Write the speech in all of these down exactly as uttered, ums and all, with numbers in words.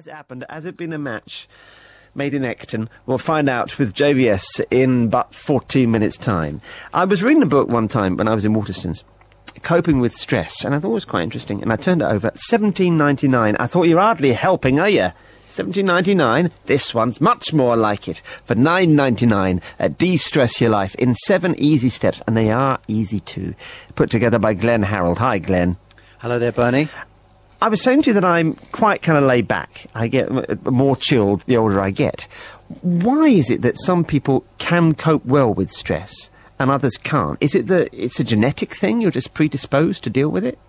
As it happened, has it been a match made in Ecton? We'll find out with J V S in but fourteen minutes' time. I was reading a book one time when I was in Waterstones, Coping with Stress, and I thought it was quite interesting, and I turned it over, seventeen ninety-nine. I thought, you're hardly helping, are you? seventeen ninety-nine. This one's much more like it. For nine ninety-nine, uh, de-stress your life in seven easy steps, and they are easy too. Put together by Glenn Harold. Hi, Glenn. Hello there, Bernie. I was saying to you that I'm quite kind of laid back. I get m- more chilled the older I get. Why is it that some people can cope well with stress and others can't? Is it that it's a genetic thing? You're just predisposed to deal with it?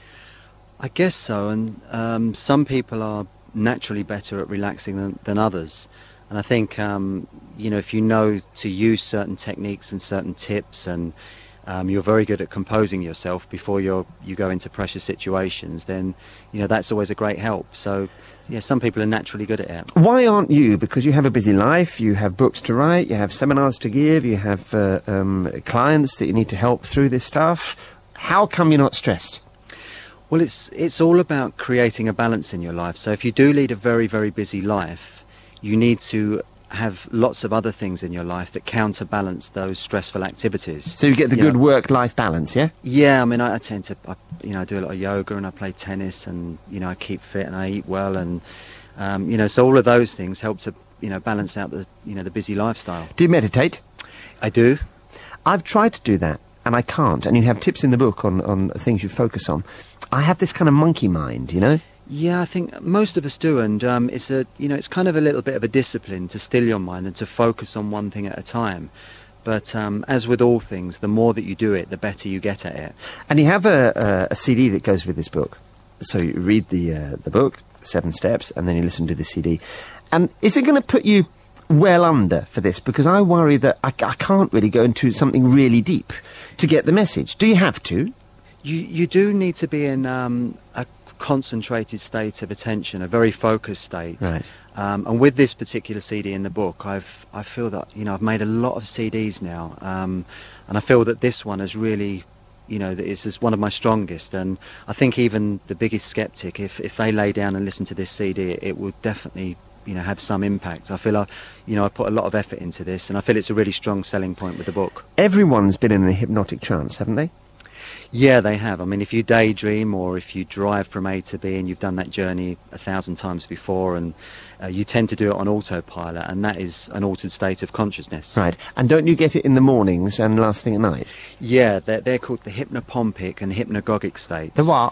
I guess so, and um, some people are naturally better at relaxing than, than others. And I think, um, you know, if you know to use certain techniques and certain tips, and um, you're very good at composing yourself before you're, you go into pressure situations, then, you know, that's always a great help. So, yeah, some people are naturally good at it. Why aren't you? Because you have a busy life, you have books to write, you have seminars to give, you have uh, um, clients that you need to help through this stuff. How come you're not stressed? Well, it's it's all about creating a balance in your life. So if you do lead a very, very busy life, you need to have lots of other things in your life that counterbalance those stressful activities. So you get the You good know, work-life balance, yeah? Yeah, I mean, I, I tend to, I, you know, I do a lot of yoga and I play tennis, and, you know, I keep fit and I eat well, and, um, you know, so all of those things help to, you know, balance out the, you know, the busy lifestyle. Do you meditate? I do. I've tried to do that, and I can't. And you have tips in the book on, on things you focus on. I have this kind of monkey mind, you know? Yeah, I think most of us do, and um, it's a, you know, it's kind of a little bit of a discipline to still your mind and to focus on one thing at a time. But um, as with all things, the more that you do it, the better you get at it. And you have a, a, a C D that goes with this book. So you read the uh, the book, Seven Steps, and then you listen to the C D. And is it going to put you well under for this? Because I worry that I, I can't really go into something really deep to get the message. Do you have to? You you do need to be in um, a concentrated state of attention, a very focused state. Right. Um, and with this particular C D in the book, I've I feel that, you know, I've made a lot of C Ds now, um, and I feel that this one has really, you know, that is, is one of my strongest. And I think even the biggest skeptic, if if they lay down and listen to this C D, it, it would definitely, you know, have some impact. I feel I, you know, I put a lot of effort into this, and I feel it's a really strong selling point with the book. Everyone's been in a hypnotic trance, haven't they? Yeah, they have. I mean, if you daydream or if you drive from A to B, and you've done that journey a thousand times before, and uh, you tend to do it on autopilot, and that is an altered state of consciousness. Right. And don't you get it in the mornings and last thing at night? Yeah, they're, they're called the hypnopompic and hypnagogic states. The what?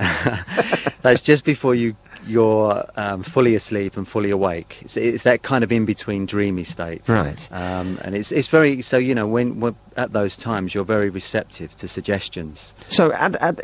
That's just before you, you're um, fully asleep and fully awake. It's, it's that kind of in-between dreamy state. Right. Um, and it's it's very, so, you know, when, when at those times you're very receptive to suggestions. So at, at,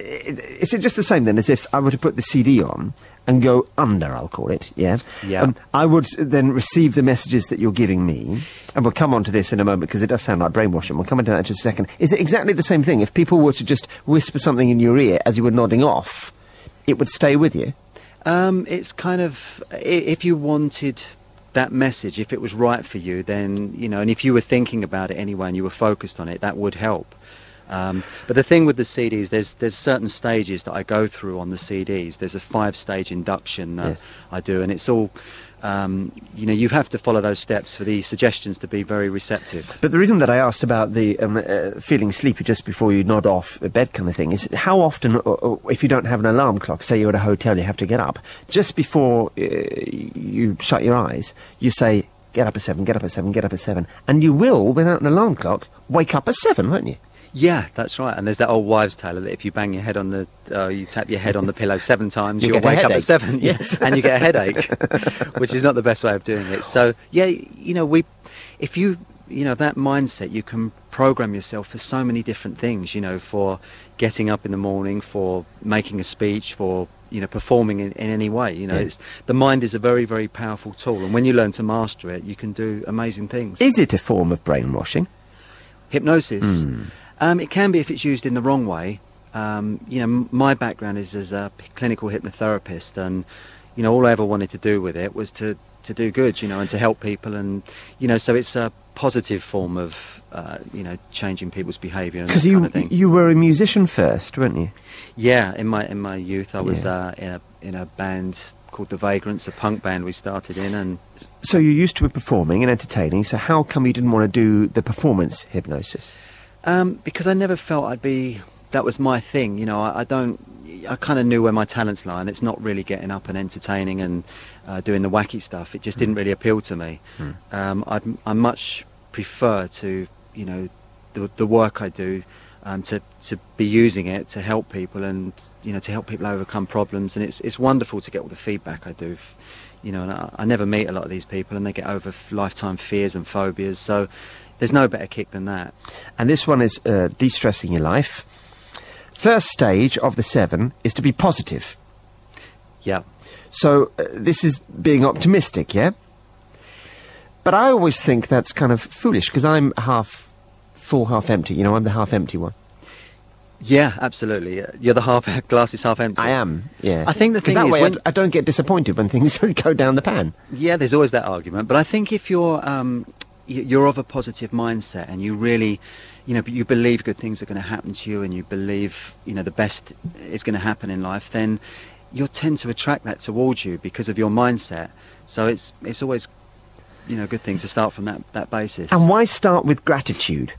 is it just the same then as if I were to put the C D on and go under, I'll call it, yeah? Yeah. Um, I would then receive the messages that you're giving me, and we'll come on to this in a moment because it does sound like brainwashing. We'll come into that in just a second. Is it exactly the same thing? If people were to just whisper something in your ear as you were nodding off, it would stay with you? Um, it's kind of, i- if you wanted that message, if it was right for you, then, you know, and if you were thinking about it anyway and you were focused on it, that would help. Um, but the thing with the C Ds, there's there's certain stages that I go through on the C Ds. There's a five-stage induction that Yes. I do, and it's all, um, you know, you have to follow those steps for the suggestions to be very receptive. But the reason that I asked about the um, uh, feeling sleepy just before you nod off a bed kind of thing is how often, or, or if you don't have an alarm clock, say you're at a hotel, you have to get up, just before uh, you shut your eyes, you say, get up at seven, get up at seven, get up at seven, and you will, without an alarm clock, wake up at seven, won't you? Yeah, that's right. And there's that old wives' tale that if you bang your head on the, uh, you tap your head on the pillow seven times, You you'll get a wake up headache. at seven. Yes. And you get a headache, which is not the best way of doing it. So, yeah, you know, we, if you, you know, that mindset, you can program yourself for so many different things, you know, for getting up in the morning, for making a speech, for, you know, performing in, in any way. You know, Yeah. it's, the mind is a very, very powerful tool. And when you learn to master it, you can do amazing things. Is it a form of brainwashing? Hypnosis. Mm. Um, it can be if it's used in the wrong way. Um, you know, m- my background is as a p- clinical hypnotherapist, and, you know, all I ever wanted to do with it was to, to do good, you know, and to help people, and, you know, so it's a positive form of, uh, you know, changing people's behaviour and that Because kind you of thing. you were a musician first, weren't you? Yeah, in my in my youth, I was Yeah. uh, in a in a band called The Vagrants, a punk band we started in. And so you used to be performing and entertaining, so how come you didn't want to do the performance hypnosis? Um, because I never felt I'd be, that was my thing, you know, I, I don't, I kind of knew where my talents lie, and it's not really getting up and entertaining and uh, doing the wacky stuff. It just mm. didn't really appeal to me. Mm. Um, I'd, I much prefer to, you know, the, the work I do, um, to, to be using it to help people and, you know, to help people overcome problems. And it's, it's wonderful to get all the feedback I do. You know, and I, I never meet a lot of these people, and they get over f- lifetime fears and phobias. So there's no better kick than that. And this one is uh, de-stressing your life. First stage of the seven is to be positive. Yeah. So uh, this is being optimistic, yeah? But I always think that's kind of foolish, because I'm half full, half empty. You know, I'm the half empty one. Yeah, absolutely. You're the half glass is half empty. I am, yeah. I think the thing that is, way when I, I don't get disappointed when things go down the pan. Yeah, there's always that argument. But I think if you're um, you're of a positive mindset, and you really, you know, you believe good things are going to happen to you, and you believe, you know, the best is going to happen in life, then you'll tend to attract that towards you because of your mindset. So it's it's always, you know, a good thing to start from that that basis. And why start with gratitude?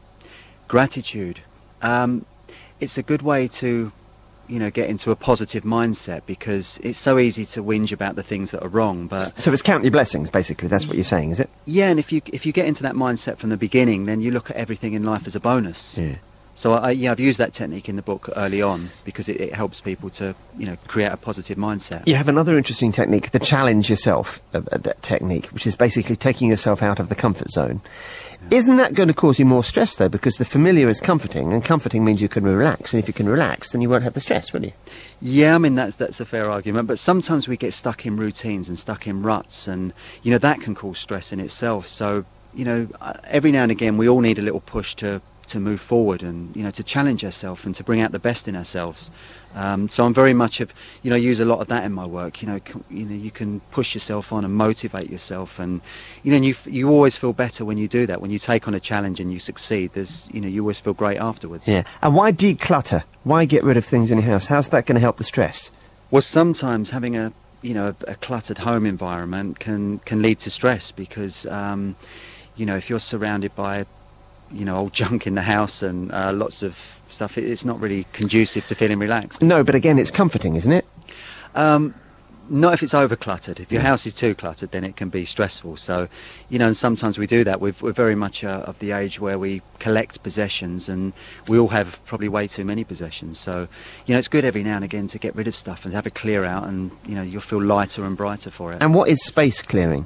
Gratitude. Um, it's a good way to, you know, get into a positive mindset, because it's so easy to whinge about the things that are wrong. But so it's count your blessings, basically. That's what you're saying, is it? Yeah, and if you if you get into that mindset from the beginning, then you look at everything in life as a bonus. Yeah. So I, yeah, I've used that technique in the book early on, because it, it helps people to, you know, create a positive mindset. You have another interesting technique, the challenge yourself uh, uh, technique, which is basically taking yourself out of the comfort zone. Yeah. Isn't that going to cause you more stress, though? Because the familiar is comforting, and comforting means you can relax. And if you can relax, then you won't have the stress, will you? Yeah, I mean, that's that's a fair argument. But sometimes we get stuck in routines and stuck in ruts, and, you know, that can cause stress in itself. So, you know, every now and again, we all need a little push to to move forward, and, you know, to challenge ourselves and to bring out the best in ourselves. Um, so I'm very much of, you know, use a lot of that in my work. You know, c- you know, you can push yourself on and motivate yourself, and, you know, and you f- you always feel better when you do that. When you take on a challenge and you succeed, there's, you know, you always feel great afterwards. Yeah. And why declutter? Why get rid of things in your house? How's that going to help the stress? Well, sometimes having a, you know, a, a cluttered home environment can can lead to stress, because, um, you know, if you're surrounded by, you know, old junk in the house and uh, lots of stuff, it, it's not really conducive to feeling relaxed. No, but again, it's comforting, isn't it? Um, not if it's over cluttered. If your house is too cluttered, then it can be stressful. So, you know, and sometimes we do that. We've, we're very much uh, of the age where we collect possessions, and we all have probably way too many possessions. So, you know, it's good every now and again to get rid of stuff and have a clear out, and, you know, you'll feel lighter and brighter for it. And what is space clearing?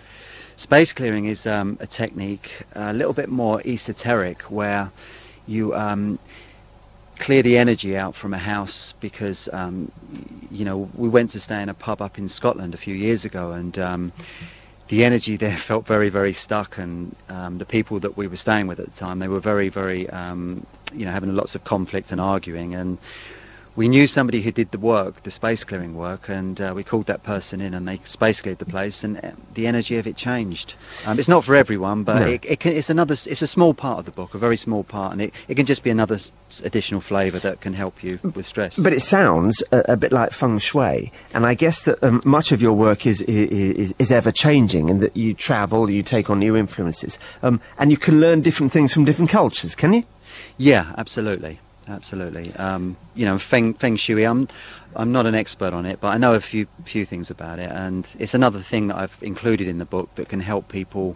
Space clearing is um, a technique a little bit more esoteric, where you um, clear the energy out from a house, because, um, you know, we went to stay in a pub up in Scotland a few years ago, and um, the energy there felt very, very stuck, and um, the people that we were staying with at the time, they were very, very, um, you know, having lots of conflict and arguing, and we knew somebody who did the work, the space clearing work, and uh, we called that person in, and they space cleared the place, and uh, the energy of it changed. Um, it's not for everyone, but no. it, it can, it's another. It's a small part of the book, a very small part, and it, it can just be another s- additional flavour that can help you with stress. But it sounds a, a bit like feng shui, and I guess that um, much of your work is is, is ever changing, and that you travel, you take on new influences, um, and you can learn different things from different cultures. Can you? Yeah, absolutely. Absolutely. Um, you know, feng, feng shui, I'm, I'm not an expert on it, but I know a few few things about it, and it's another thing that I've included in the book that can help people,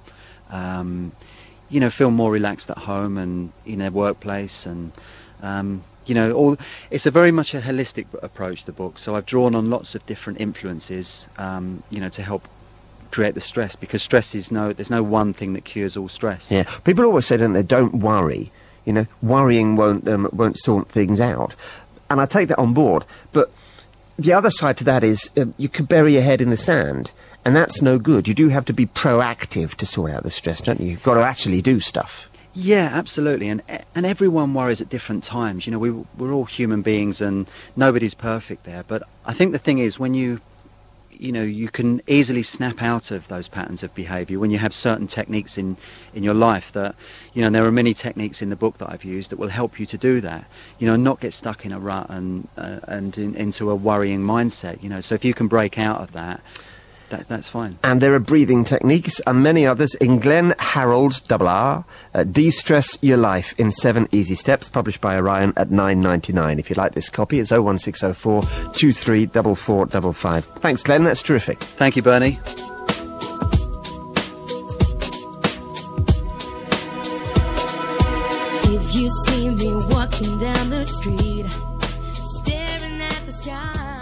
um, you know, feel more relaxed at home and in their workplace, and, um, you know, all. It's a very much a holistic approach, the book, so I've drawn on lots of different influences, um, you know, to help create the stress, because stress is no, there's no one thing that cures all stress. Yeah, people always say, don't they, don't worry. You know, worrying won't um, won't sort things out, and I take that on board. But the other side to that is um, you could bury your head in the sand, and that's no good. You do have to be proactive to sort out the stress, don't you? You've got to actually do stuff. Yeah, absolutely, and and everyone worries at different times. You know, we we're all human beings, and nobody's perfect there. But I think the thing is, when you you know, you can easily snap out of those patterns of behaviour when you have certain techniques in, in your life that, you know, there are many techniques in the book that I've used that will help you to do that, you know, not get stuck in a rut and, uh, and in, into a worrying mindset, you know. So if you can break out of that, That, that's fine. And there are breathing techniques and many others in Glenn Harold, double R, uh, De-Stress Your Life in Seven Easy Steps, published by Orion at nine ninety-nine. If you like this copy, it's oh one six oh four, two three four four five five. Thanks, Glenn. That's terrific. Thank you, Bernie. If you see me walking down the street, staring at the sky.